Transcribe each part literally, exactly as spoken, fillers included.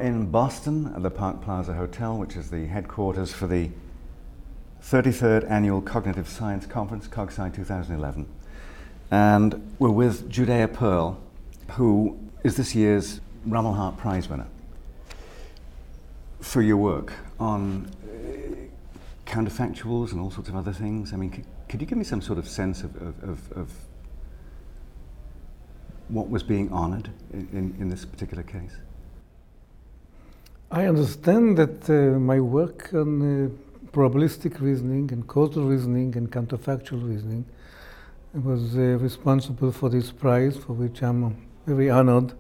in Boston at the Park Plaza Hotel, which is the headquarters for the thirty-third Annual Cognitive Science Conference, CogSci two thousand eleven. And we're with Judea Pearl, who is this year's Rummel Hart Prize winner for your work on uh, counterfactuals and all sorts of other things. I mean, could, could you give me some sort of sense of, of, of, of what was being honored in, in, in this particular case? I understand that uh, my work on uh, probabilistic reasoning and causal reasoning and counterfactual reasoning was uh, responsible for this prize, for which I'm very honored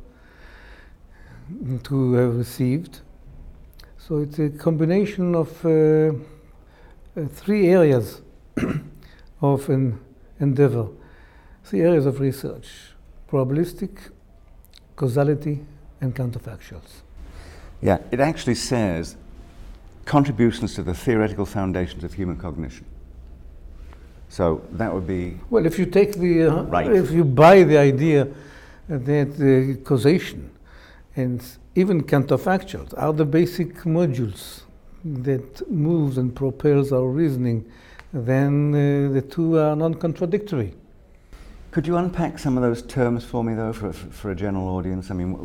to have received. So it's a combination of uh, uh, three areas of an endeavor, three areas of research: probabilistic, causality, and counterfactuals. Yeah, it actually says contributions to the theoretical foundations of human cognition. So that would be... Well, if you take the, uh, right. if you buy the idea that uh, causation and even counterfactuals are the basic modules that moves and propels our reasoning, then uh, the two are non-contradictory. Could you unpack some of those terms for me, though, for, for a general audience? I mean,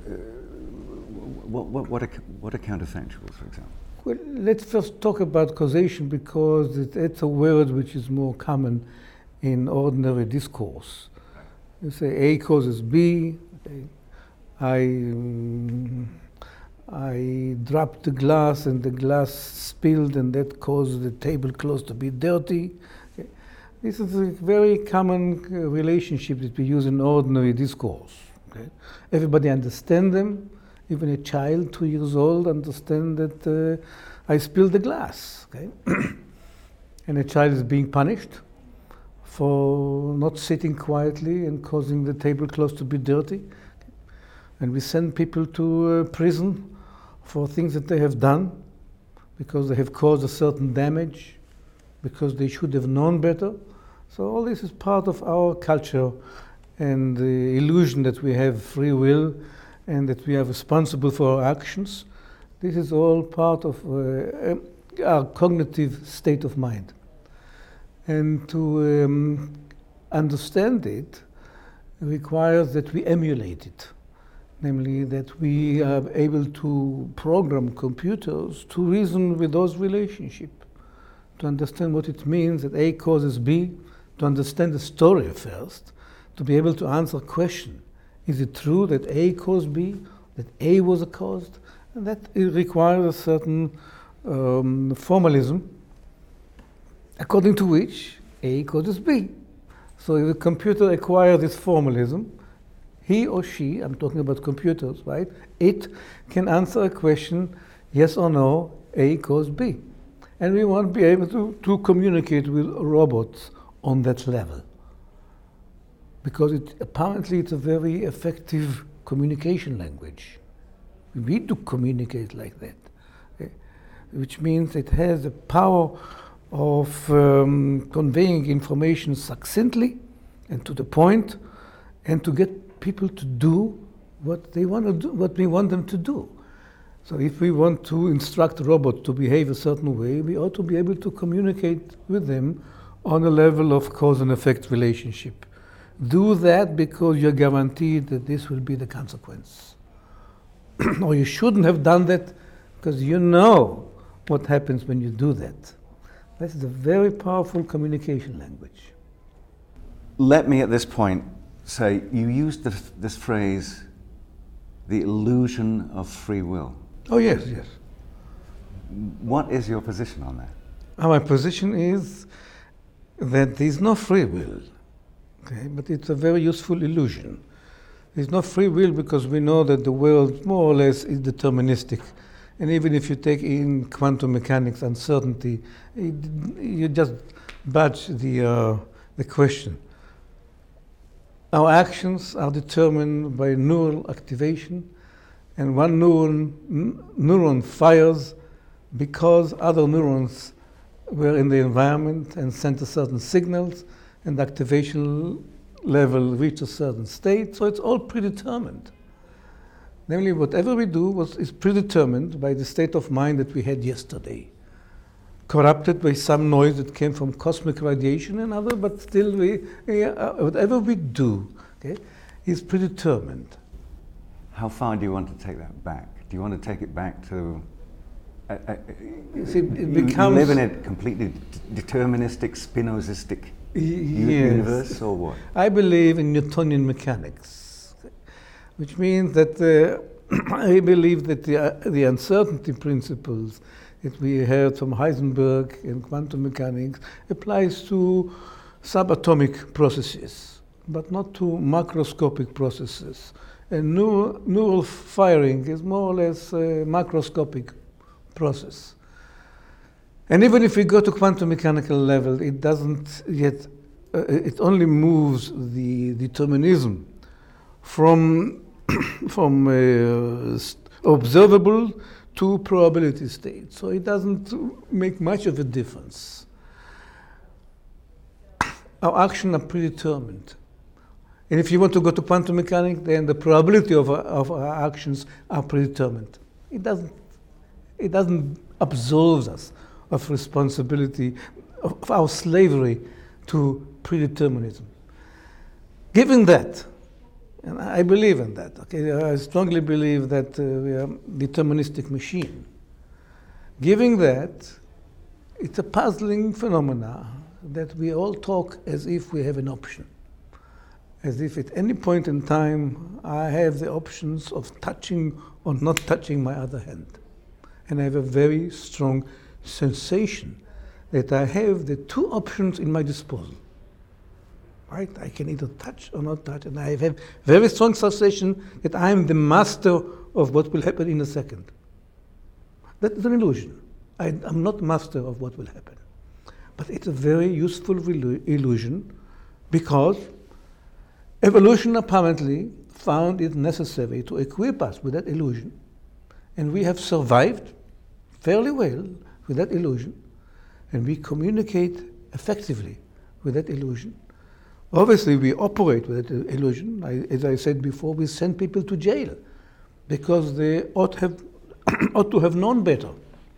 what, what, what, are, what are counterfactuals, for example? Well, let's first talk about causation, because it, it's a word which is more common in ordinary discourse. You say A causes B. Okay. I, um, I dropped the glass and the glass spilled, and that caused the tablecloth to be dirty. Okay. This is a very common uh, relationship that we use in ordinary discourse. Okay. Everybody understands them. Even a child, two years old, understands that uh, I spilled the glass. Okay. And a child is being punished for not sitting quietly and causing the tablecloth to be dirty. And we send people to uh, prison for things that they have done because they have caused a certain damage, because they should have known better. So all this is part of our culture and the illusion that we have free will and that we are responsible for our actions. This is all part of uh, our cognitive state of mind. And to um, understand it requires that we emulate it. Namely, that we are able to program computers to reason with those relationships, to understand what it means that A causes B, to understand the story first, to be able to answer a question. Is it true that A caused B, that A was a cause? And that it requires a certain um, formalism, according to which A causes B. So if the computer acquires this formalism, he or she, I'm talking about computers, right? It can answer a question, yes or no, A caused B. And we want to be able to, to communicate with robots on that level. Because it, apparently it's a very effective communication language. We need to communicate like that, okay? Which means it has the power of um, conveying information succinctly and to the point, and to get people to do what they want to do, what we want them to do. So if we want to instruct a robot to behave a certain way, we ought to be able to communicate with them on a level of cause and effect relationship. Do that because you're guaranteed that this will be the consequence. Or you shouldn't have done that because you know what happens when you do that. This is a very powerful communication language. Let me at this point say, you used this, this phrase, the illusion of free will. Oh yes, yes. What is your position on that? Uh, my position is that there is no free will, okay? But it's a very useful illusion. There's no free will because we know that the world more or less is deterministic. And even if you take in quantum mechanics uncertainty, it, you just budge the, uh, the question. Our actions are determined by neural activation, and one neuron, n- neuron fires because other neurons were in the environment and sent a certain signals, and the activation level reached a certain state, so it's all predetermined. Namely, whatever we do was, is predetermined by the state of mind that we had yesterday, corrupted by some noise that came from cosmic radiation and other, but still, we, uh, whatever we do, okay, is predetermined. How far do you want to take that back? Do you want to take it back to... Uh, uh, you see, it you, becomes, you live in a completely d- deterministic, Spinozistic y- u- yes. universe, or what? I believe in Newtonian mechanics, which means that uh, I believe that the, uh, the uncertainty principles that we heard from Heisenberg in quantum mechanics applies to subatomic processes, but not to macroscopic processes. And neural, neural firing is more or less a macroscopic process. And even if we go to quantum mechanical level, it doesn't yet, uh, it only moves the determinism from, from uh, observable to probability state. So it doesn't make much of a difference. Our actions are predetermined. And if you want to go to quantum mechanics, then the probability of our, of our actions are predetermined. It doesn't, it doesn't absolve us of responsibility, of, of our slavery to predeterminism. Given that, and I believe in that, okay, I strongly believe that uh, we are a deterministic machine. Given that, it's a puzzling phenomena that we all talk as if we have an option. As if at any point in time I have the options of touching or not touching my other hand. And I have a very strong sensation that I have the two options in my disposal. Right? I can either touch or not touch, and I have a very strong sensation that I am the master of what will happen in a second. That is an illusion. I am not master of what will happen. But it's a very useful illusion because evolution apparently found it necessary to equip us with that illusion. And we have survived fairly well with that illusion. And we communicate effectively with that illusion. Obviously, we operate with that illusion. I, as I said before, we send people to jail because they ought, have, ought to have known better.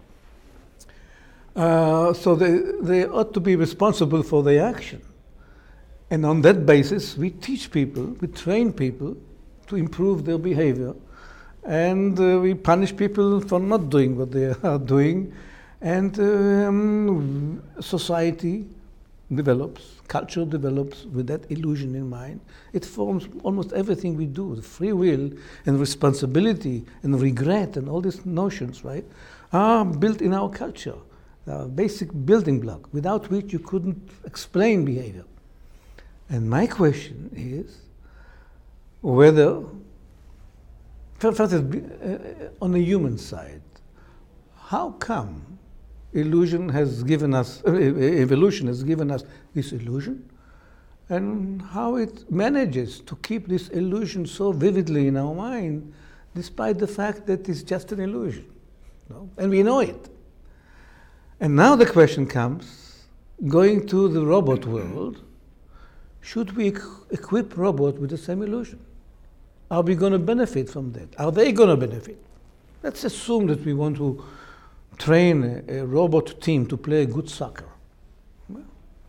Uh, so they, they ought to be responsible for their action. And on that basis, we teach people, we train people to improve their behavior. And uh, we punish people for not doing what they are doing. And um, society develops, culture develops with that illusion in mind. It forms almost everything we do. The free will and responsibility and regret and all these notions, right, are built in our culture. They are a basic building block, without which you couldn't explain behavior. And my question is whether, first, uh, on the human side, how come illusion has given us, uh, evolution has given us this illusion, and how it manages to keep this illusion so vividly in our mind, despite the fact that it's just an illusion, you know? And we know it. And now the question comes, going to the robot world, should we equip robots with the same illusion? Are we going to benefit from that? Are they going to benefit? Let's assume that we want to train a, a robot team to play good soccer. Well,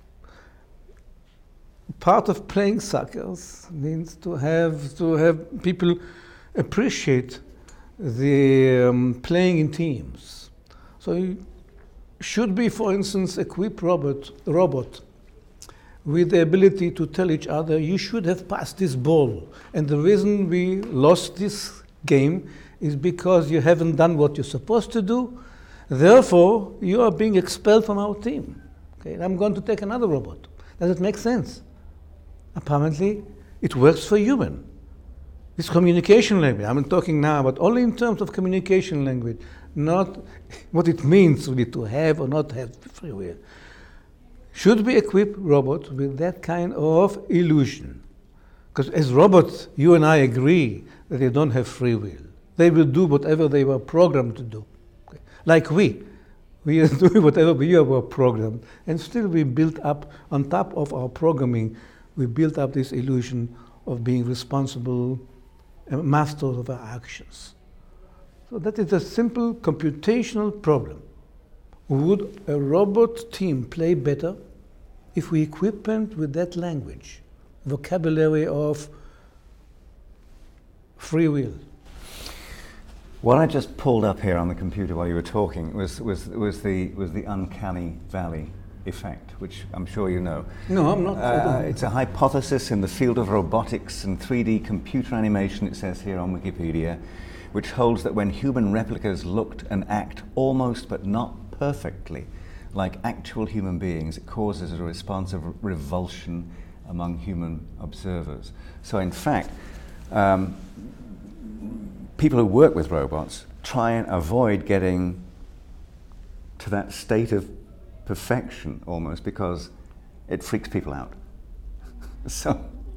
part of playing soccer means to have to have people appreciate the um, playing in teams. So you should be, for instance, equip robot robot with the ability to tell each other, you should have passed this ball. And the reason we lost this game is because you haven't done what you're supposed to do. Therefore, you are being expelled from our team. Okay, and I'm going to take another robot. Does it make sense? Apparently, it works for human. This communication language, I'm talking now, but only in terms of communication language, not what it means really to have or not have free will. Should we equip robots with that kind of illusion? Because as robots, you and I agree that they don't have free will. They will do whatever they were programmed to do. Okay? Like we. We are doing whatever we were programmed. And still we built up, on top of our programming, we built up this illusion of being responsible uh, masters of our actions. So that is a simple computational problem. Would a robot team play better if we equip it with that language, vocabulary of free will? What I just pulled up here on the computer while you were talking was, was, was, the, was the uncanny valley effect, which I'm sure you know. No, I'm not. Uh, it's a hypothesis in the field of robotics and three D computer animation, it says here on Wikipedia, which holds that when human replicas looked and act almost but not perfectly like actual human beings, it causes a response of revulsion among human observers. So in fact, um, people who work with robots try and avoid getting to that state of perfection almost because it freaks people out. So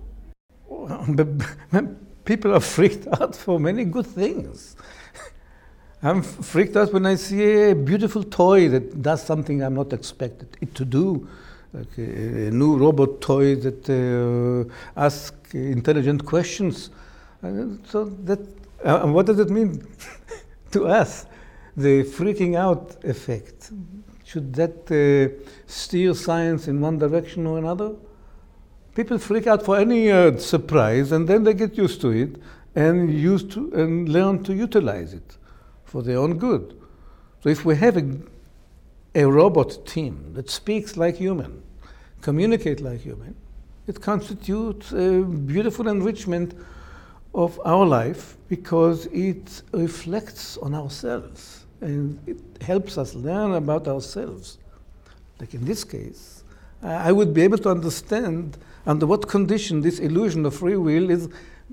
people are freaked out for many good things. I'm freaked out when I see a beautiful toy that does something I'm not expected it to do, like a, a new robot toy that uh, asks intelligent questions. Uh, so that, uh, what does it mean to us? The freaking out effect. Should that uh, steer science in one direction or another? People freak out for any uh, surprise, and then they get used to it and used to and learn to utilize it for their own good. So if we have a, a robot team that speaks like human, communicate like human, it constitutes a beautiful enrichment of our life because it reflects on ourselves and it helps us learn about ourselves. Like in this case, I would be able to understand under what condition this illusion of free will is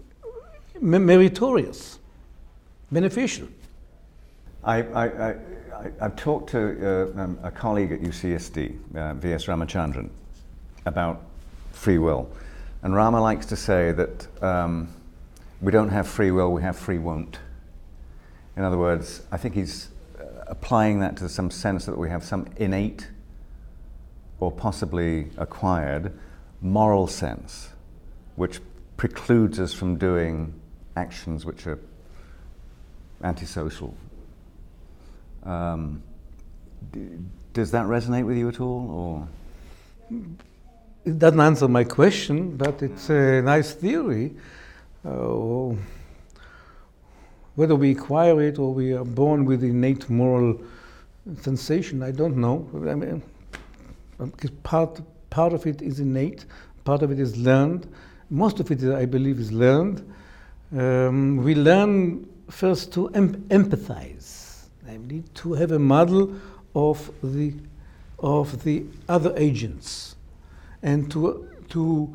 meritorious, beneficial. I, I, I, I've talked to uh, um, a colleague at U C S D, uh, V S Ramachandran, about free will. And Rama likes to say that um, we don't have free will, we have free won't. In other words, I think he's uh, applying that to some sense that we have some innate or possibly acquired moral sense which precludes us from doing actions which are antisocial. Um, d- does that resonate with you at all, or? It doesn't answer my question, but it's a nice theory. Uh, whether we acquire it or we are born with innate moral sensation, I don't know. I mean, part part of it is innate, part of it is learned. Most of it, I believe, is learned. Um, we learn first to em- empathize, namely to have a model of the of the other agents, and to to.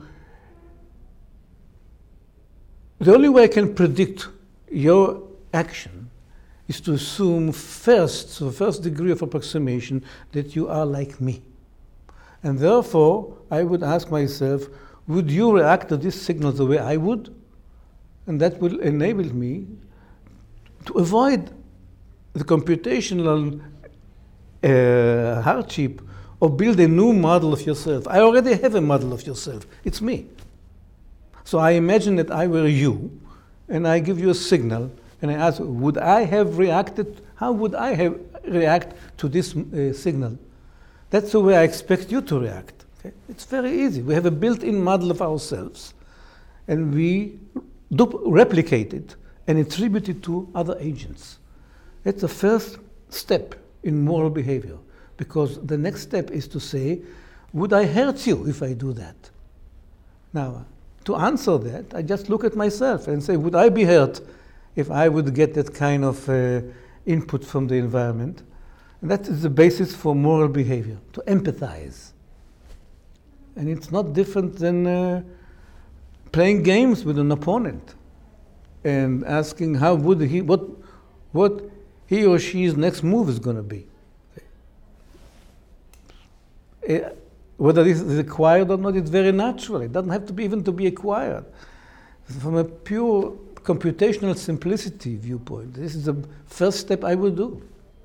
The only way I can predict your action is to assume first, the first degree of approximation, that you are like me. And therefore, I would ask myself, would you react to this signal the way I would? And that will enable me to avoid the computational uh, hardship of build a new model of yourself. I already have a model of yourself. It's me. So I imagine that I were you, and I give you a signal, and I ask, would I have reacted? How would I have react to this uh, signal? That's the way I expect you to react. Okay? It's very easy. We have a built-in model of ourselves, and we du- replicate it and attribute it to other agents. That's the first step in moral behavior, because the next step is to say, would I hurt you if I do that? Now, to answer that, I just look at myself and say, would I be hurt if I would get that kind of uh, input from the environment? And that is the basis for moral behavior, to empathize. And it's not different than uh, playing games with an opponent and asking how would he, what, what he or she's next move is going to be. Uh, Whether this is acquired or not, it's very natural. It doesn't have to be even to be acquired. From a pure computational simplicity viewpoint, this is the first step I will do.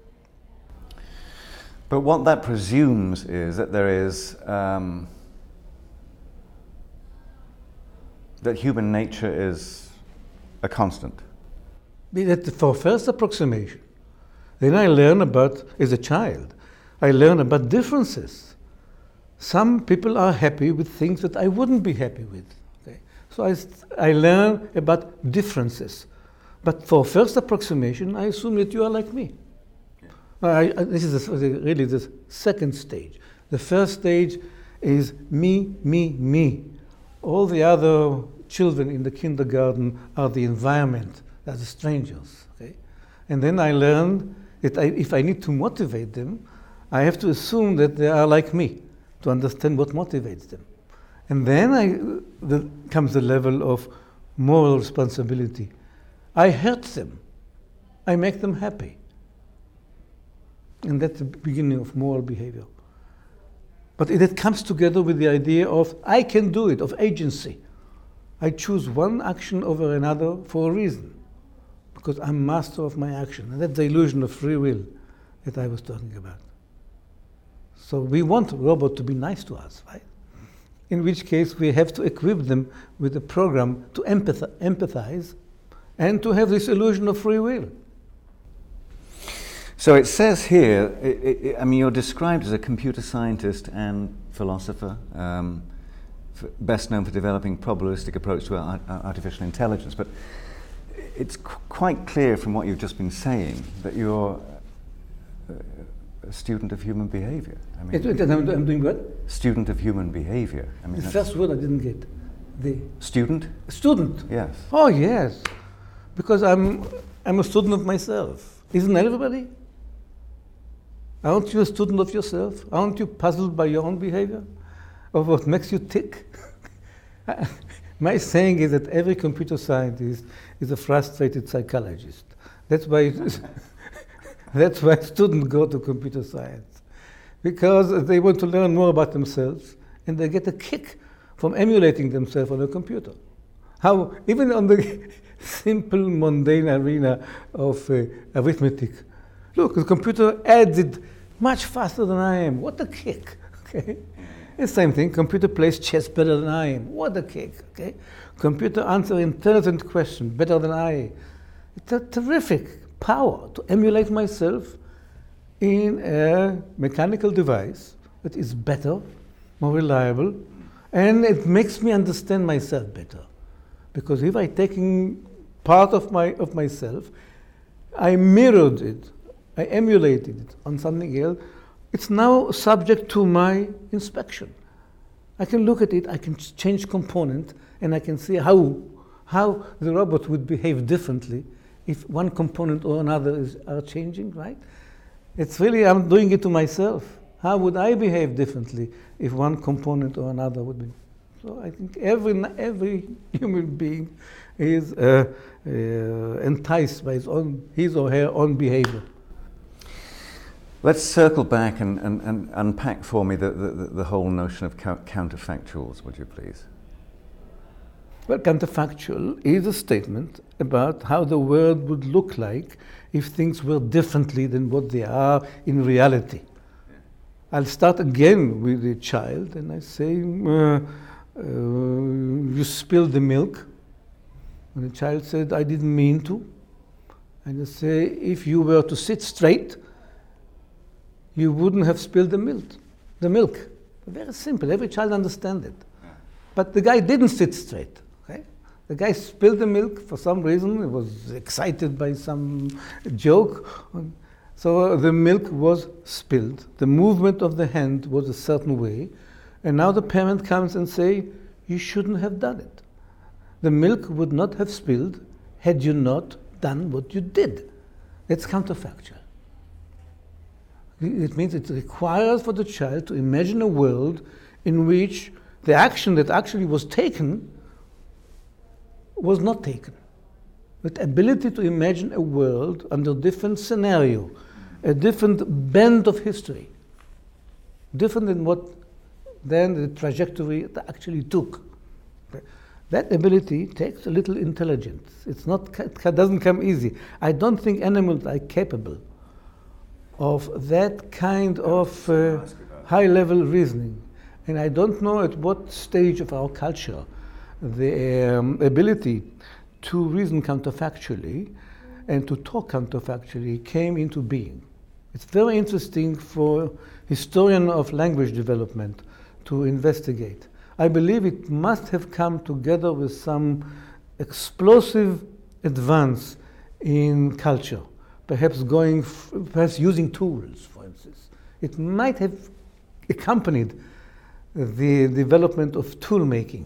But what that presumes is that there is, um, that human nature is a constant. That's for first approximation. Then I learn about, as a child, I learn about differences. Some people are happy with things that I wouldn't be happy with. Okay? So I, I learn about differences. But for first approximation, I assume that you are like me. Yeah. I, I, this is the, really the second stage. The first stage is me, me, me. All the other children in the kindergarten are the environment, they're the strangers. Okay? And then I learned that I, if I need to motivate them, I have to assume that they are like me to understand what motivates them. And then I, the, comes the level of moral responsibility. I hurt them. I make them happy. And that's the beginning of moral behavior. But it, it comes together with the idea of I can do it, of agency. I choose one action over another for a reason, because I'm master of my action. And that's the illusion of free will that I was talking about. So we want a robot to be nice to us, right? In which case we have to equip them with a program to empath- empathize and to have this illusion of free will. So it says here, it, it, I mean, you're described as a computer scientist and philosopher, um, f- best known for developing probabilistic approach to ar- artificial intelligence. But it's qu- quite clear from what you've just been saying that you're a, a student of human behavior. I mean, it, it, I'm, I'm doing what? Student of human behavior. I mean, the first word I didn't get. The student? Student. Yes. Oh yes, because I'm I'm a student of myself. Isn't everybody? Aren't you a student of yourself? Aren't you puzzled by your own behavior? Of what makes you tick? My saying is that every computer scientist is a frustrated psychologist. That's why that's why students go to computer science. Because they want to learn more about themselves and they get a kick from emulating themselves on a computer. How, even on the simple, mundane arena of uh, arithmetic, look, the computer adds it much faster than I am. What a kick, okay? The same thing, computer plays chess better than I am. What a kick, okay? Computer answers intelligent questions better than I. It's a terrific power to emulate myself in a mechanical device that is better, more reliable, and it makes me understand myself better. Because if I taking part of my of myself, I mirrored it, I emulated it on something else, it's now subject to my inspection. I can look at it, I can change component, and I can see how, how the robot would behave differently if one component or another is are changing, right? It's really, I'm doing it to myself. How would I behave differently if one component or another would be? So I think every, every human being is uh, uh, enticed by his own, his or her own behavior. Let's circle back and, and, and unpack for me the, the, the whole notion of co- counterfactuals, would you please? Well, counterfactual is a statement about how the world would look like if things were differently than what they are in reality. Yeah. I'll start again with the child and I say, uh, uh, you spilled the milk. And the child said, I didn't mean to. And I say, if you were to sit straight, you wouldn't have spilled the milk. The milk. Very simple. Every child understands it. Yeah. But the guy didn't sit straight. Okay? The guy spilled the milk for some reason. He was excited by some joke. So the milk was spilled. The movement of the hand was a certain way. And now the parent comes and say, you shouldn't have done it. The milk would not have spilled had you not done what you did. It's counterfactual. It means it requires for the child to imagine a world in which the action that actually was taken was not taken. With ability to imagine a world under different scenario, a different bend of history, different than what then the trajectory actually took. That ability takes a little intelligence. It's not, it doesn't come easy. I don't think animals are capable of that kind of uh, high-level reasoning. And I don't know at what stage of our culture the um, ability to reason counterfactually and to talk counterfactually came into being. It's very interesting for a historian of language development to investigate. I believe it must have come together with some explosive advance in culture, perhaps going, f- perhaps using tools, for instance. It might have accompanied the development of tool making.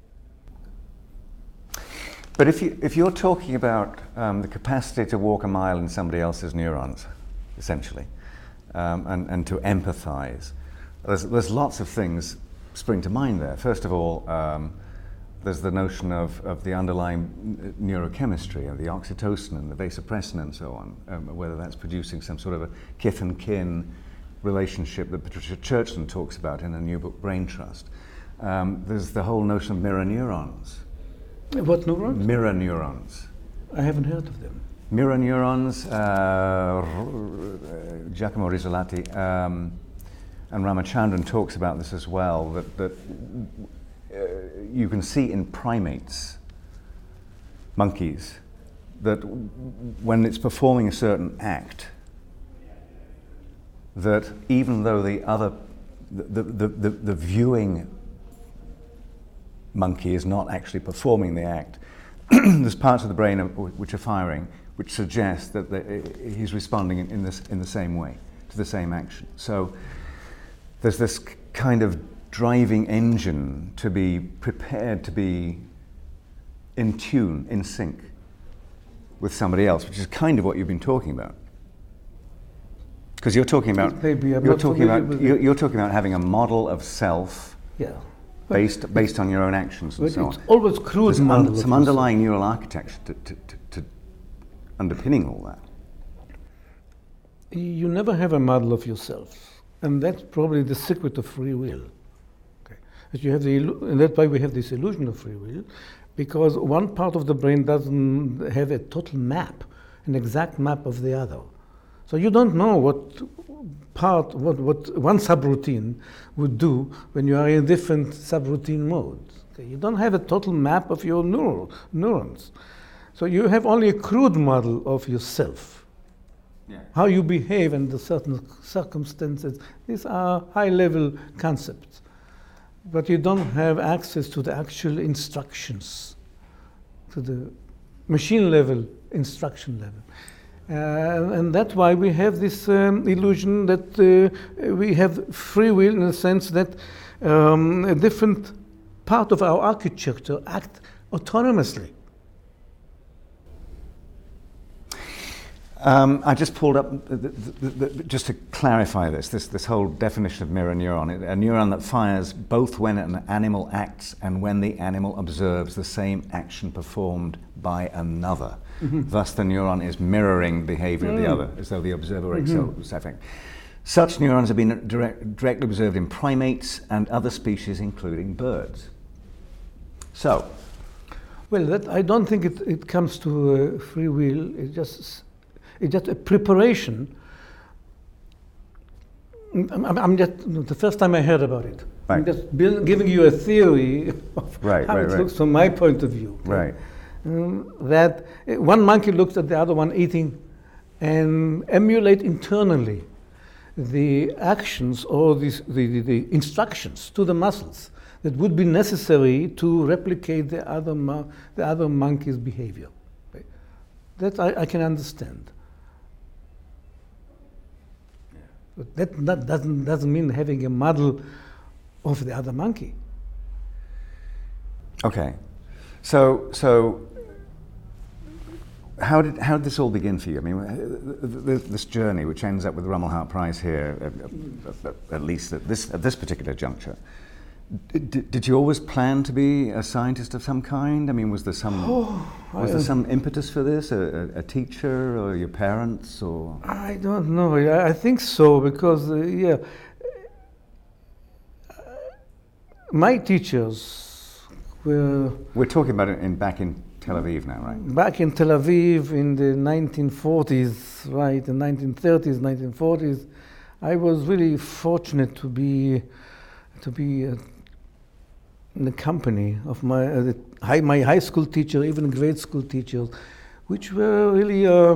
But if, you, if you're talking about um, the capacity to walk a mile in somebody else's neurons, essentially, um, and, and to empathize, there's, there's lots of things spring to mind there. First of all, um, there's the notion of, of the underlying neurochemistry and the oxytocin and the vasopressin and so on, um, whether that's producing some sort of a kith and kin relationship that Patricia Churchland talks about in her new book, Brain Trust. Um, there's the whole notion of mirror neurons. What neurons? Mirror neurons. I haven't heard of them. Mirror neurons, uh, Giacomo Rizzolatti um, and Ramachandran talks about this as well, that, that uh, you can see in primates, monkeys, that when it's performing a certain act, that even though the other, the, the, the, the viewing monkey is not actually performing the act, there's parts of the brain which are firing, which suggest that the, he's responding in, in, this, in the same way, to the same action. So there's this kind of driving engine to be prepared to be in tune, in sync with somebody else, which is kind of what you've been talking about. Because you're talking about Maybe I'm you're not talking familiar about with you're, it. you're talking about having a model of self Yeah. based based on your own actions and But so it's on. always crude There's model un, of some yourself. underlying neural architecture to, to, to, to underpinning all that. You never have a model of yourself, and that's probably the secret of free will. Okay. That you have the, illu- and that's why we have this illusion of free will, because one part of the brain doesn't have a total map, an exact map of the other. So you don't know what part, what, what one subroutine would do when you are in different subroutine modes. Okay. You don't have a total map of your neural, neurons. So you have only a crude model of yourself. Yeah. How you behave under certain circumstances. These are high-level concepts. But you don't have access to the actual instructions, to the machine-level instruction level. Uh, and that's why we have this um, illusion that uh, we have free will in the sense that um, a different part of our architecture act autonomously. Um, I just pulled up, the, the, the, the, just to clarify this, this, this whole definition of mirror neuron, a neuron that fires both when an animal acts and when the animal observes the same action performed by another. Mm-hmm. Thus the neuron is mirroring behavior mm. of the other, as though the observer mm-hmm. was acting. Such neurons have been direct, directly observed in primates and other species, including birds. So. Well, that, I don't think it, it comes to uh, free will, it just... It's just a preparation. I'm, I'm just the first time I heard about it. Right. I'm just build, giving you a theory of right, how right, it right. looks from my point of view. Okay? Right. Um, that uh, one monkey looks at the other one eating and emulate internally the actions or this, the, the, the instructions to the muscles that would be necessary to replicate the other, mo- the other monkey's behavior. Okay? That I, I can understand. But that, that doesn't, doesn't mean having a model of the other monkey. Okay. So, so how did, how did this all begin for you? I mean, this journey, which ends up with the Rummel Hart Prize here, at, at least at this, at this particular juncture, did, did you always plan to be a scientist of some kind? I mean, was there some oh, was I, there some impetus for this? A, a teacher or your parents or? I don't know. I, I think so because uh, yeah, my teachers were. We're talking about it in back in Tel Aviv now, right? Back in Tel Aviv in the nineteen forties, right, the nineteen thirties, nineteen forties. I was really fortunate to be to be. Uh, in the company of my uh, the high, my high school teacher, even grade school teachers, which were really, uh, uh,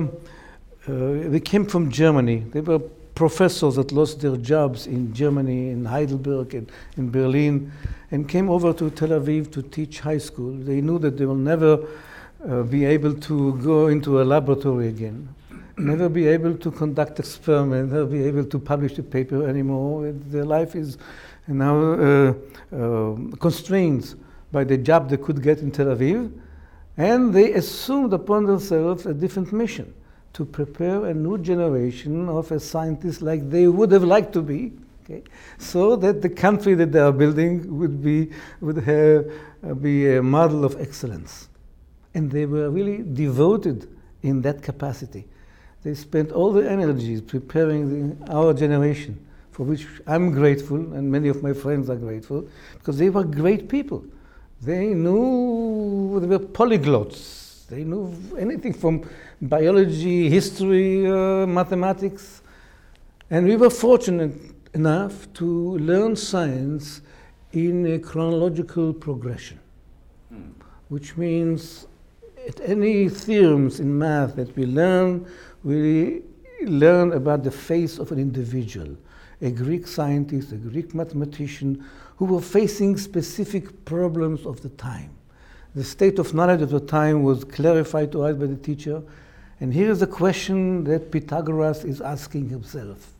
they came from Germany. They were professors that lost their jobs in Germany, in Heidelberg, and in Berlin, and came over to Tel Aviv to teach high school. They knew that they will never uh, be able to go into a laboratory again, never be able to conduct experiments, never be able to publish a paper anymore. Their life is now uh, uh, constrained by the job they could get in Tel Aviv, and they assumed upon themselves a different mission, to prepare a new generation of a scientists like they would have liked to be, okay? So that the country that they are building would be would have, uh, be a model of excellence. And they were really devoted in that capacity. They spent all their energies preparing the, our generation, for which I'm grateful, and many of my friends are grateful, because they were great people. They knew, they were polyglots. They knew anything from biology, history, uh, mathematics. And we were fortunate enough to learn science in a chronological progression, mm. which means at any theorems in math that we learn, we learn about the face of an individual, a Greek scientist, a Greek mathematician, who were facing specific problems of the time. The state of knowledge of the time was clarified to us by the teacher. And here is a question that Pythagoras is asking himself.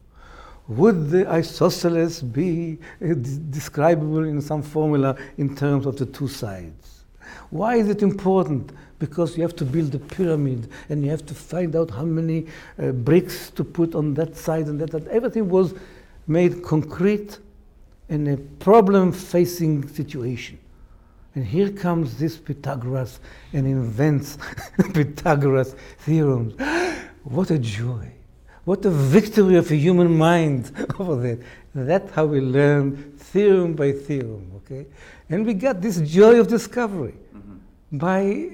Would the isosceles be uh, describable in some formula in terms of the two sides? Why is it important? Because you have to build a pyramid and you have to find out how many uh, bricks to put on that side and that side. Everything was made concrete in a problem-facing situation. And here comes this Pythagoras and invents Pythagoras theorems. What a joy. What a victory of a human mind over that. That's how we learn theorem by theorem, okay? And we got this joy of discovery mm-hmm. by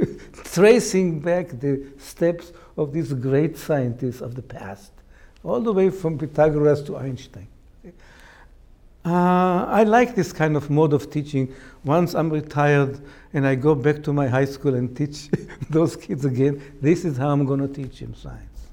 tracing back the steps of these great scientists of the past, all the way from Pythagoras to Einstein. Uh, I like this kind of mode of teaching. Once I'm retired and I go back to my high school and teach those kids again, this is how I'm going to teach them science.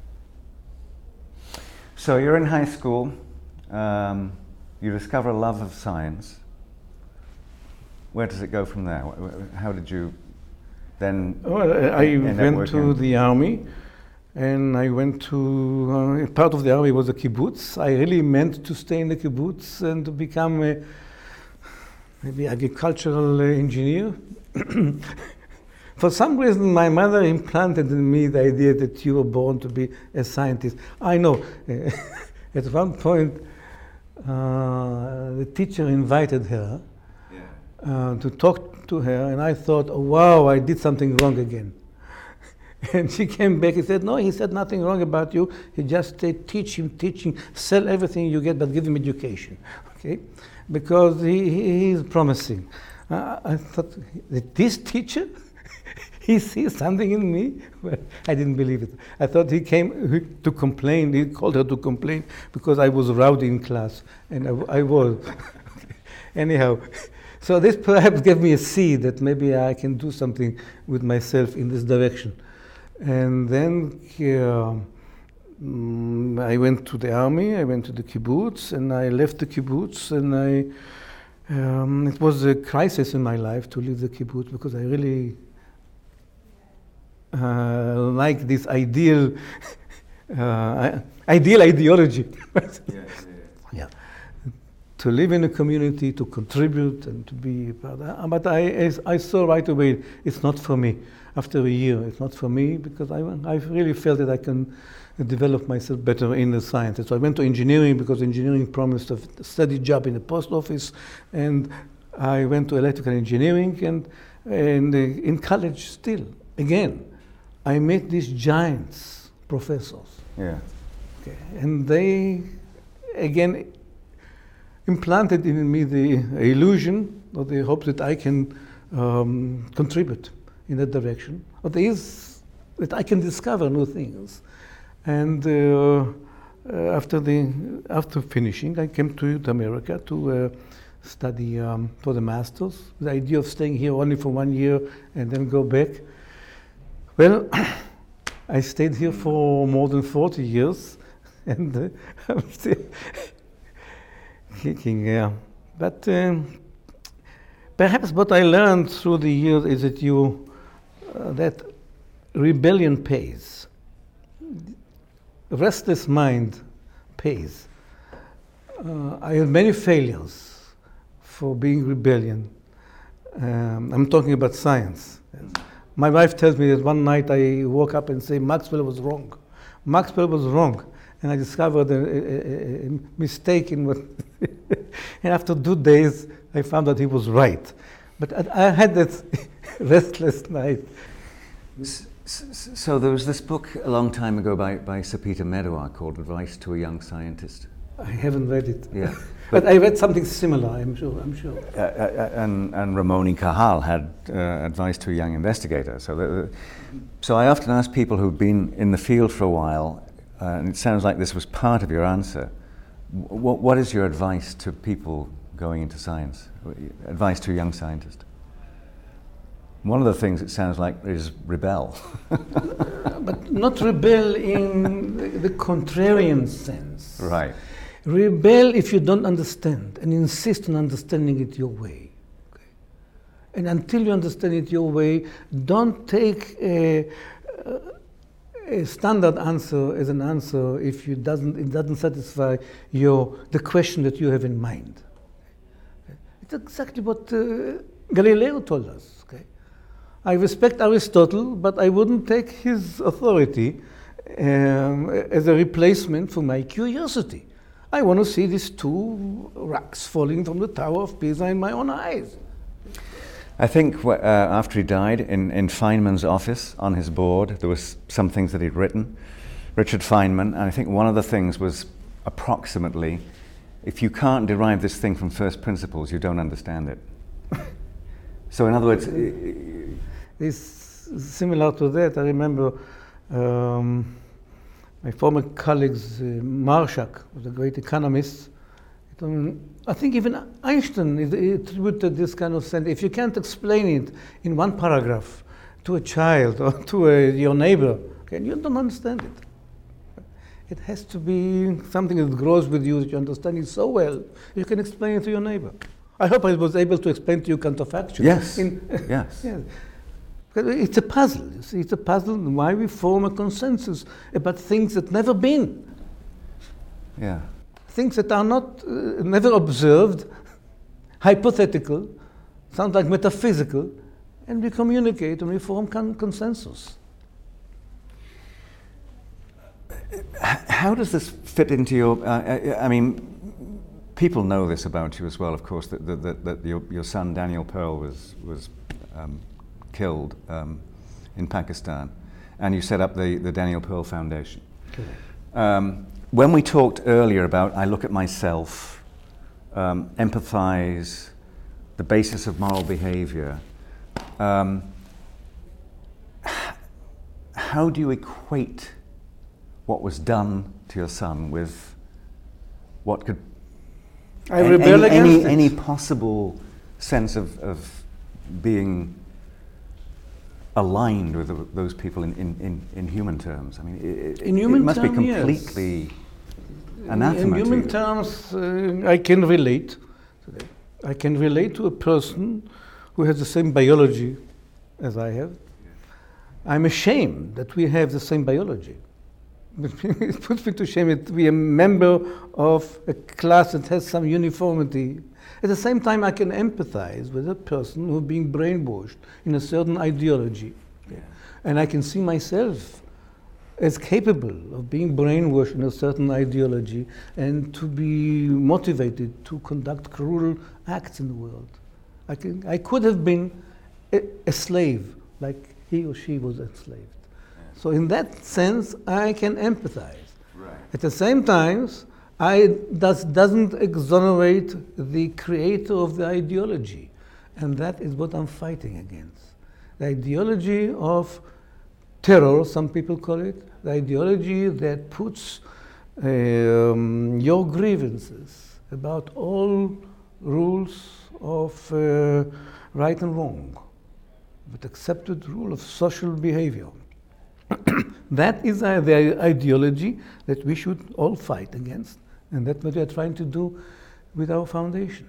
So you're in high school, um, you discover a love of science. Where does it go from there? How did you then Well, I went to the army. And I went to, uh, part of the army was a kibbutz. I really meant to stay in the kibbutz and to become a maybe agricultural uh, engineer. For some reason, my mother implanted in me the idea that you were born to be a scientist. I know, uh, at one point, uh, the teacher invited her yeah. uh, to talk to her, and I thought, oh, wow, I did something wrong again. And she came back and said, no, he said nothing wrong about you. He just said, teach him, teach him, sell everything you get, but give him education, okay? Because he, he is promising. Uh, I thought, this teacher, he sees something in me? Well, I didn't believe it. I thought he came to complain. He called her to complain because I was rowdy in class, and I, I was. Anyhow, so this perhaps gave me a seed that maybe I can do something with myself in this direction. And then uh, um, I went to the army, I went to the kibbutz, and I left the kibbutz, and I, um, it was a crisis in my life to leave the kibbutz because I really uh, like this ideal, uh, ideal ideology. yes, yeah. yeah. To live in a community, to contribute, and to be part of that. But I, I saw right away, it's not for me. After a year, it's not for me because I, I really felt that I can develop myself better in the sciences. So I went to engineering because engineering promised a steady job in the post office, and I went to electrical engineering, and, and uh, in college still, again, I met these giants, professors. Yeah. Okay. And they, again, implanted in me the illusion or the hope that I can um, contribute in that direction, but there is that I can discover new things. And uh, after the after finishing, I came to America to uh, study um, for the masters. The idea of staying here only for one year and then go back. Well, I stayed here for more than forty years, and uh, I'm still kicking. Yeah, but um, perhaps what I learned through the years is that you uh, that rebellion pays. A restless mind pays. Uh, I had many failures for being rebellion. Um, I'm talking about science. My wife tells me that one night I woke up and say Maxwell was wrong. Maxwell was wrong, and I discovered a, a, a mistake in what. And after two days, I found that he was right. But I, I had that restless night. So there was this book a long time ago by, by Sir Peter Medawar called Advice to a Young Scientist. I haven't read it. Yeah, but, but I read something similar. I'm sure. I'm sure. Uh, uh, and and Ramon y Cajal had uh, Advice to a Young Investigator. So, the, so I often ask people who've been in the field for a while, uh, and it sounds like this was part of your answer. W- what is your advice to people going into science? Advice to a young scientist. One of the things it sounds like is rebel. But not rebel in the, the contrarian sense. Right. Rebel if you don't understand and insist on understanding it your way. Okay? And until you understand it your way, don't take a, a standard answer as an answer if you doesn't, it doesn't satisfy your, the question that you have in mind. Okay? It's exactly what uh, Galileo told us. Okay? I respect Aristotle, but I wouldn't take his authority um, as a replacement for my curiosity. I want to see these two rocks falling from the Tower of Pisa in my own eyes. I think uh, after he died, in, in Feynman's office, on his board, there was some things that he'd written, Richard Feynman, and I think one of the things was approximately, if you can't derive this thing from first principles, you don't understand it. So in other words... It's similar to that. I remember um, my former colleagues, uh, Marshak, was a great economist. It, um, I think even Einstein attributed this kind of sense. If you can't explain it in one paragraph to a child or to a, your neighbor, okay, you don't understand it. It has to be something that grows with you, that you understand it so well, you can explain it to your neighbor. I hope I was able to explain to you counterfactual. Yes, in, yes. yes. It's a puzzle. You see, it's a puzzle why we form a consensus about things that never been. Yeah. Things that are not, uh, never observed, hypothetical, sound like metaphysical, and we communicate and we form con- consensus. How does this fit into your, uh, I mean, people know this about you as well, of course, that, that, that your, your son Daniel Pearl was, was um, killed um, in Pakistan, and you set up the, the Daniel Pearl Foundation. Okay. Um, when we talked earlier about I look at myself, um, empathize, the basis of moral behavior, um, how do you equate what was done to your son with what could I any, rebel any, against any, it. any possible sense of, of being aligned with the, those people in, in, in, in human terms? I mean, it, in human it must term, be completely yes. anathema. In human to terms, uh, I can relate. I can relate to a person who has the same biology as I have. I'm ashamed that we have the same biology. It puts me to shame that we are a member of a class that has some uniformity. At the same time, I can empathize with a person who's being brainwashed in a certain ideology. Yeah. And I can see myself as capable of being brainwashed in a certain ideology and to be motivated to conduct cruel acts in the world. I, can, I could have been a, a slave, like he or she was enslaved. So in that sense, I can empathize. Right. At the same time, I does, doesn't exonerate the creator of the ideology. And that is what I'm fighting against. The ideology of terror, some people call it, the ideology that puts um, your grievances about all rules right and wrong, but accepted rule of social behavior. That is uh, the ideology that we should all fight against, and that's what we are trying to do with our foundation.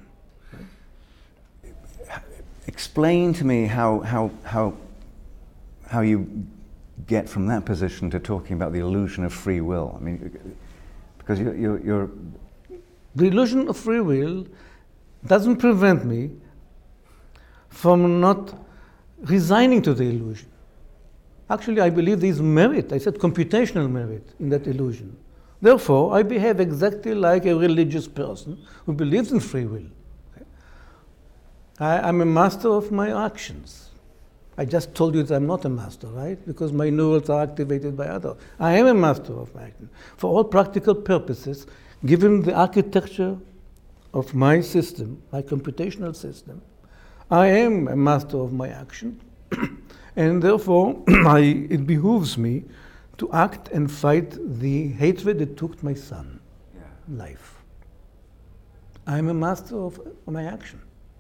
Explain to me how, how, how, how you get from that position to talking about the illusion of free will. I mean, because you're, you're, you're the illusion of free will doesn't prevent me from not resigning to the illusion. Actually, I believe there is merit, I said computational merit, in that illusion. Therefore, I behave exactly like a religious person who believes in free will. Okay? I, I'm a master of my actions. I just told you that I'm not a master, right? Because my neurons are activated by others. I am a master of my actions. For all practical purposes, given the architecture of my system, my computational system, I am a master of my action. And therefore, I, it behooves me to act and fight the hatred that took my son yeah. life. I'm a master of my action.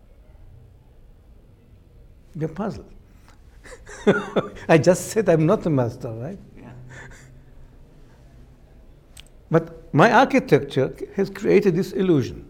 You're puzzled. I just said I'm not a master, right? Yeah. But my architecture has created this illusion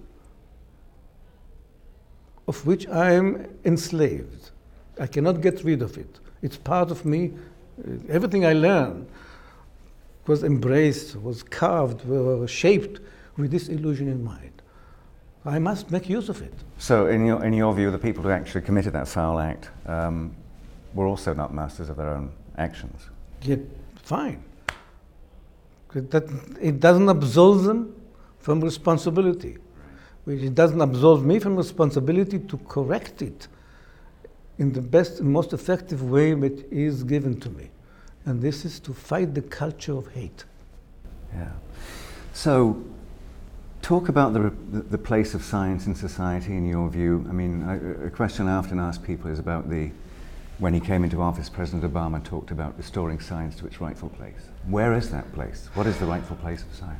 of which I am enslaved. I cannot get rid of it. It's part of me. Everything I learned was embraced, was carved, was shaped with this illusion in mind. I must make use of it. So in your, in your view, the people who actually committed that foul act um, were also not masters of their own actions? Yeah, fine. That, it doesn't absolve them from responsibility. Right. It doesn't absolve me from responsibility to correct it in the best and most effective way that is given to me. And this is to fight the culture of hate. Yeah. So, talk about the, the place of science in society in your view. I mean, I, a question I often ask people is about the, when he came into office, President Obama talked about restoring science to its rightful place. Where is that place? What is the rightful place of science?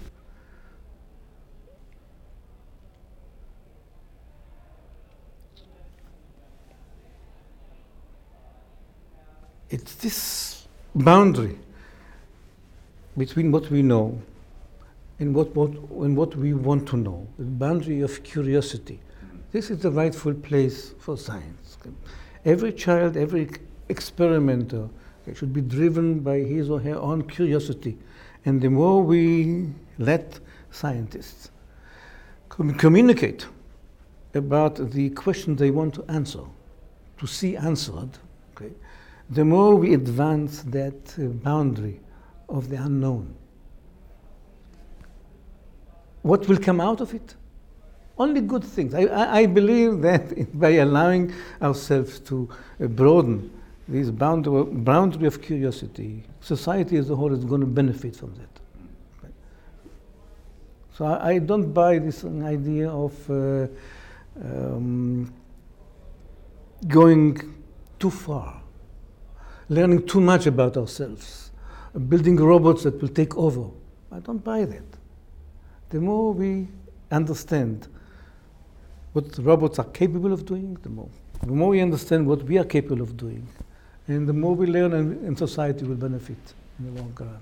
It's this boundary between what we know and what, what, and what we want to know, the boundary of curiosity. This is the rightful place for science. Every child, every experimenter should be driven by his or her own curiosity. And the more we let scientists com- communicate about the questions they want to answer, to see answered, okay, the more we advance that uh, boundary of the unknown. What will come out of it? Only good things. I, I, I believe that by allowing ourselves to uh, broaden this boundary, boundary of curiosity, society as a whole is going to benefit from that. Okay. So I, I don't buy this idea of uh, um, going too far, learning too much about ourselves, building robots that will take over. I don't buy that. The more we understand what robots are capable of doing, the more, the more we understand what we are capable of doing, and the more we learn, and, and society will benefit in the long run.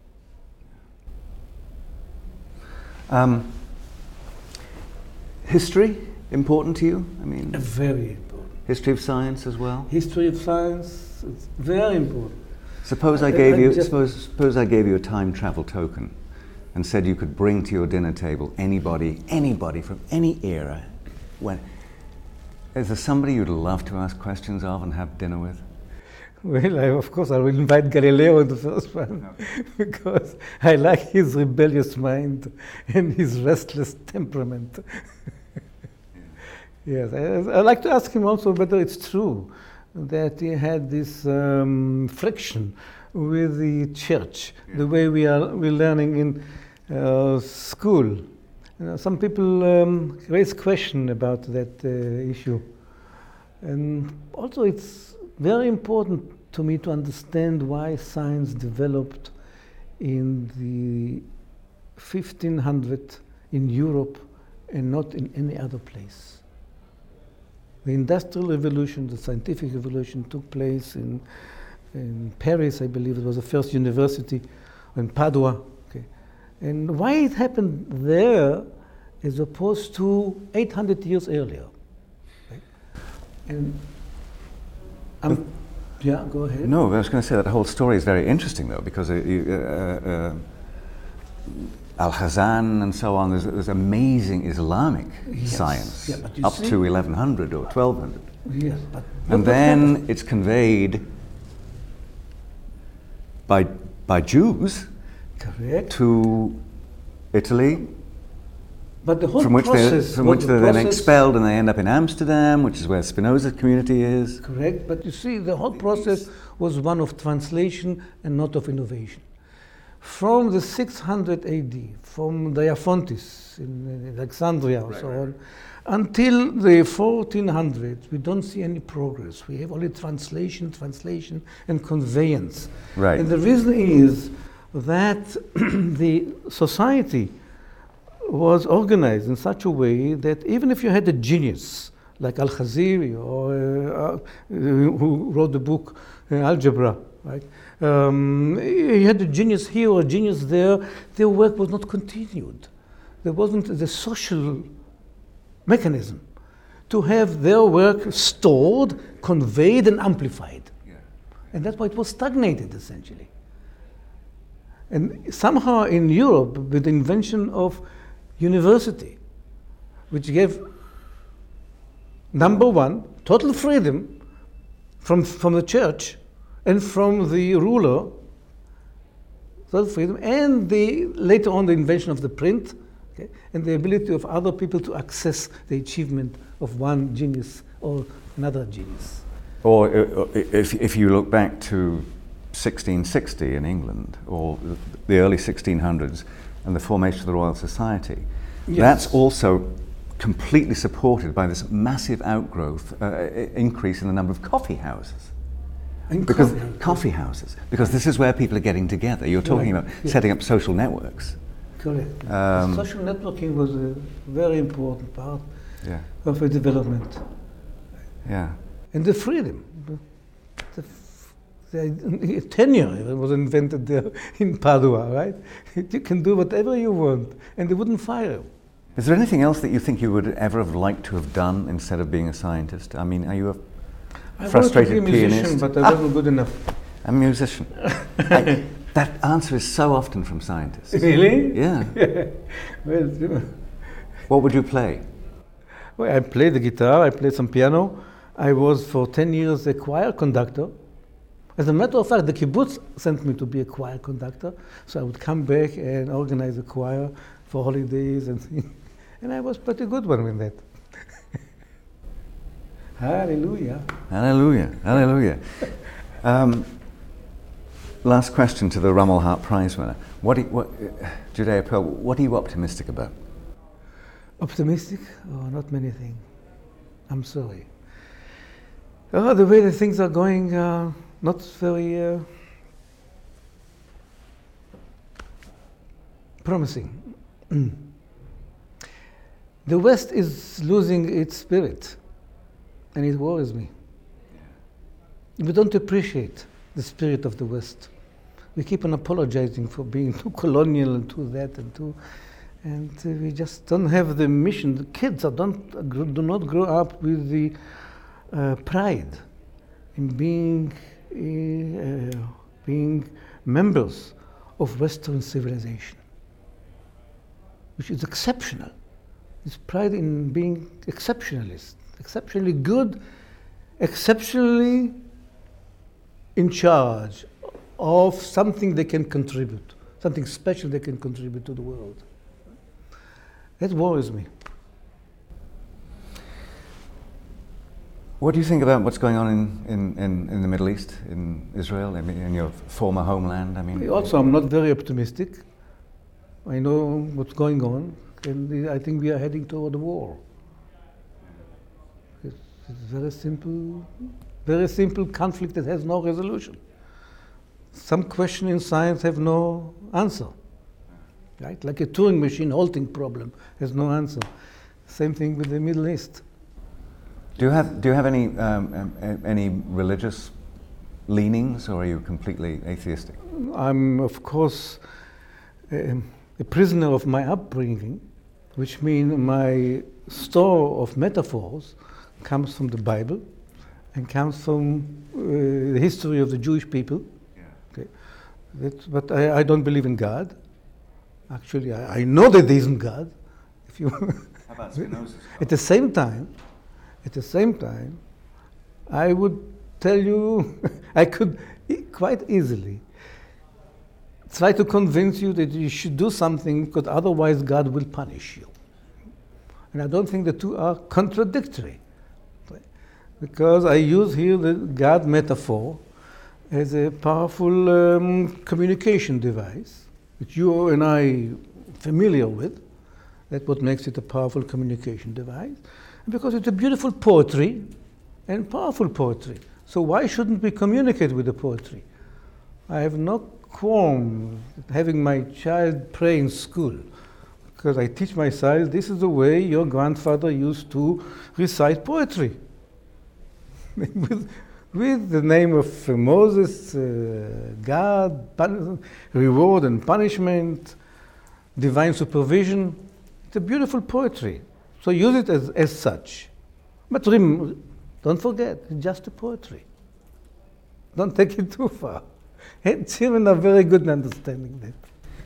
Um, history, important to you? I mean, very important. History of science as well? History of science, it's very important. Suppose I, I gave I you, suppose, suppose I gave you a time travel token and said you could bring to your dinner table anybody, anybody from any era. When, is there somebody you'd love to ask questions of and have dinner with? Well, I, of course, I will invite Galileo in the first one, no. because I like his rebellious mind and his restless temperament. Yes, I, I'd like to ask him also whether it's true that he had this um, friction with the church, yeah. the way we are we're learning in uh, school. You know, some people um, raise question about that uh, issue, and also it's very important to me to understand why science developed in the fifteen hundreds in Europe and not in any other place. The Industrial Revolution, the scientific revolution took place in, in Paris, I believe it was the first university, in Padua. Okay. And why it happened there as opposed to eight hundred years earlier. Right? And um, yeah, go ahead. No, I was going to say that the whole story is very interesting, though, because uh, uh, uh, Al-Khazan and so on, there's, there's amazing Islamic Yes. science Yeah, but you up see- to eleven hundred or twelve hundred. Yes, but And look what then happened. it's conveyed by, by Jews Correct. to Italy, But the whole from which, process, they, from was which the they're then process- expelled and they end up in Amsterdam, which is where Spinoza's community is. Correct, but you see, the whole process was one of translation and not of innovation. From the six hundred A D, from Diaphontis in Alexandria and so on, until the fourteen hundreds, we don't see any progress. We have only translation, translation, and conveyance. Right. And the reason is that the society was organized in such a way that even if you had a genius like Al-Khaziri or uh, uh, who wrote the book uh, Algebra, right? Um, you had a genius here or a genius there, their work was not continued. There wasn't the social mechanism to have their work stored, conveyed, and amplified. Yeah. And that's why it was stagnated, essentially. And somehow in Europe, with the invention of university, which gave, number one, total freedom from, from the church and from the ruler, total freedom, and the, later on the invention of the print, okay, and the ability of other people to access the achievement of one genius or another genius. Or uh, if, if you look back to sixteen sixty in England, or the early sixteen hundreds, and the formation of the Royal Society, Yes. that's also completely supported by this massive outgrowth, uh, i- increase in the number of coffee houses. And Because coffee- coffee houses, because this is where people are getting together. You're talking Right. about Yeah. setting up social networks. Correct. Um, Social networking was a very important part Yeah, of a development. yeah. And the freedom. The, the, the tenure was invented there in Padua, right? You can do whatever you want, and they wouldn't fire you. Is there anything else that you think you would ever have liked to have done instead of being a scientist? I mean, are you a I frustrated wanted to be a musician, pianist? but I wasn't good enough. A musician? I, that answer is so often from scientists. Really? Yeah. Well, you know, What would you play? well, I played the guitar, I played some piano. I was for ten years a choir conductor. As a matter of fact, the kibbutz sent me to be a choir conductor, so I would come back and organize a choir for holidays and things. And I was pretty good one with that. Hallelujah. Hallelujah, hallelujah. Um, last question to the Rummel Hart Prize winner. What, do you, what uh, Judea Pearl, what are you optimistic about? Optimistic? Oh, not many things. I'm sorry. Oh, the way the things are going, uh, not very uh, promising. The West is losing its spirit, and it worries me. We don't appreciate the spirit of the West. We keep on apologizing for being too colonial and too that and too, and uh, we just don't have the mission. The kids are don't uh, gr- do not grow up with the uh, pride in being uh, being members of Western civilization, which is exceptional. It's pride in being exceptionalist, exceptionally good, exceptionally in charge of something they can contribute, something special they can contribute to the world. That worries me. What do you think about what's going on in, in, in, in the Middle East, in Israel, I mean, in your former homeland? I mean, Also, I'm not very optimistic. I know what's going on, and I think we are heading toward a war. It's, it's very simple, very simple conflict that has no resolution. Some question in science have no answer, right? Like a Turing machine halting problem has no answer. Same thing with the Middle East. Do you have do you have any um, um, any religious leanings, or are you completely atheistic? I'm, of course, um, a prisoner of my upbringing, which means my store of metaphors comes from the Bible and comes from uh, the history of the Jewish people. Yeah. Okay. That's, but I, I don't believe in God. Actually, I, I know that there isn't God. If you How about Spinoza's God? At the same time, at the same time, I would tell you, I could e- quite easily try to convince you that you should do something because otherwise God will punish you. And I don't think the two are contradictory. Because I use here the God metaphor as a powerful um, communication device, which you and I are familiar with. That's what makes it a powerful communication device. And because it's a beautiful poetry and powerful poetry. So why shouldn't we communicate with the poetry? I have no qualm having my child pray in school, because I teach my child this is the way your grandfather used to recite poetry. with, with the name of uh, Moses, uh, God, pun- reward and punishment, divine supervision. It's a beautiful poetry. So use it as, as such. But rem- don't forget, it's just a poetry. Don't take it too far. Children are very good in understanding that.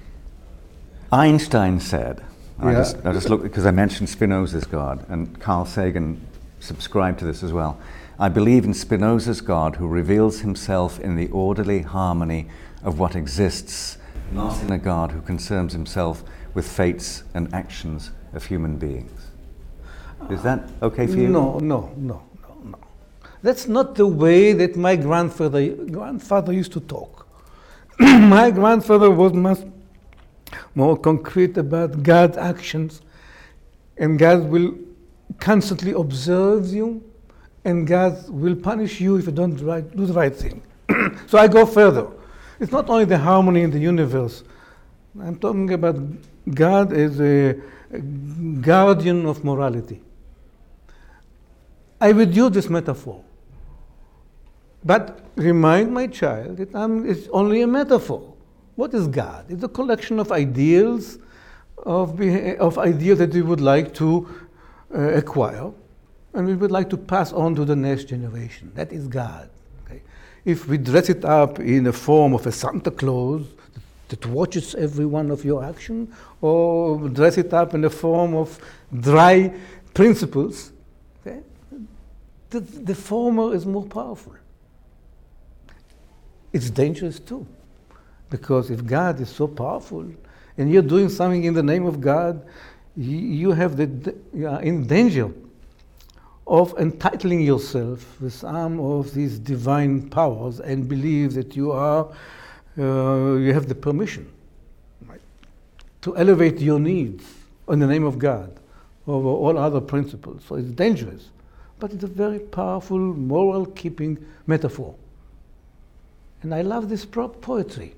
Einstein said, and I Yeah. just, I just looked because I mentioned Spinoza's God, and Carl Sagan subscribed to this as well. I believe in Spinoza's God who reveals himself in the orderly harmony of what exists, not in a God who concerns himself with fates and actions of human beings. Is that okay for you? No, no, no, no, no. That's not the way that my grandfather grandfather used to talk. My grandfather was much more concrete about God's actions, and God will constantly observe you, and God will punish you if you don't right, do the right thing. So I go further. It's not only the harmony in the universe. I'm talking about God as a guardian of morality. I would use this metaphor, but remind my child that I'm, it's only a metaphor. What is God? It's a collection of ideals, of, beha- of ideas that we would like to uh, acquire, and we would like to pass on to the next generation. That is God. Okay? If we dress it up in the form of a Santa Claus that watches every one of your actions, or dress it up in the form of dry principles, okay? the, the former is more powerful. It's dangerous too, because if God is so powerful and you're doing something in the name of God, you, you have the you are in danger of entitling yourself with some of these divine powers and believe that you are uh, you have the permission, right, to elevate your needs in the name of God over all other principles. So it's dangerous, but it's a very powerful moral keeping metaphor. And I love this pro- poetry.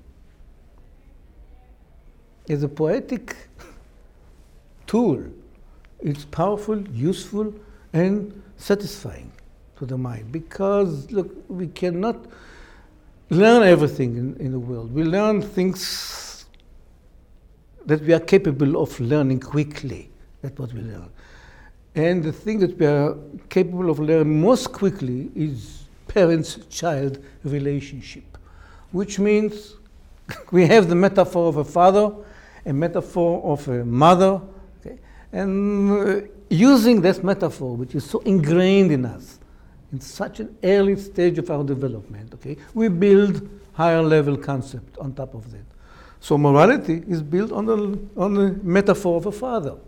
It's a poetic tool. It's powerful, useful, and satisfying to the mind. Because, look, we cannot learn everything in, in the world. We learn things that we are capable of learning quickly. That's what we learn. And the thing that we are capable of learning most quickly is parents-child relationship, which means we have the metaphor of a father, a metaphor of a mother, okay? And uh, using this metaphor, which is so ingrained in us, in such an early stage of our development, okay, we build higher level concept on top of that. So morality is built on the, on the metaphor of a father.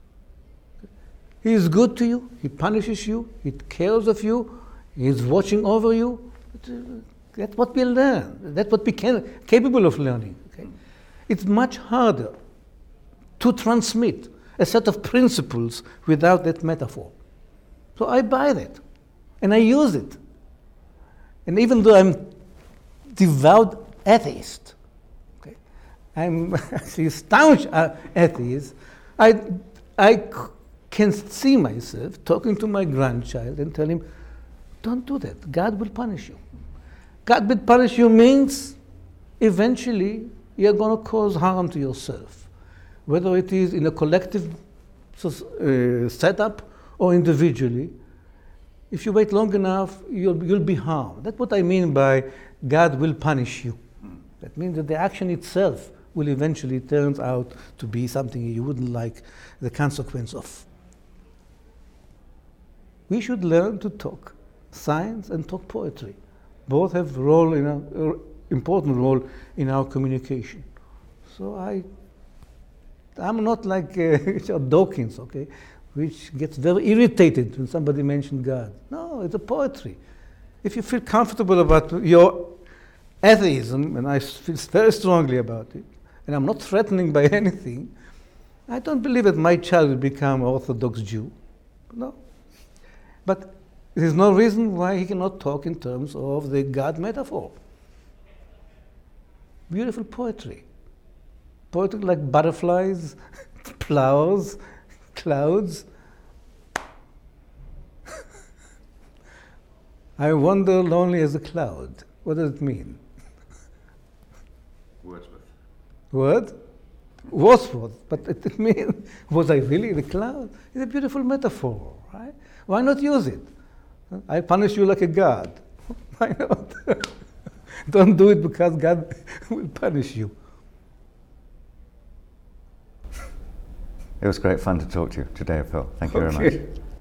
He is good to you, he punishes you, he cares of you, he is watching over you. That's what we learn. That's what we can capable of learning. Okay? It's much harder to transmit a set of principles without that metaphor. So I buy that, and I use it. And even though I'm devout atheist, okay, I'm actually a staunch atheist, I, I can see myself talking to my grandchild and tell him, don't do that. God will punish you. God will punish you means eventually you're going to cause harm to yourself, whether it is in a collective uh, setup or individually. If you wait long enough, you'll, you'll be harmed. That's what I mean by God will punish you. That means that the action itself will eventually turn out to be something you wouldn't like the consequence of. We should learn to talk science and talk poetry. Both have role in a, important role in our communication. So I, I'm not like uh, Richard Dawkins, okay, which gets very irritated when somebody mentions God. No, it's a poetry. If you feel comfortable about your atheism, and I feel very strongly about it, and I'm not threatening by anything, I don't believe that my child will become an Orthodox Jew. No. But there's no reason why he cannot talk in terms of the God metaphor. Beautiful poetry. Poetry like butterflies, flowers, clouds. I wander lonely as a cloud. What does it mean? Wordsworth. Word? Wordsworth. But it, it means, was I really the cloud? It's a beautiful metaphor, right? Why not use it? I punish you like a god. Why not? Don't do it because God will punish you. It was great fun to talk to you, Judea Pearl. Thank you Okay. very much.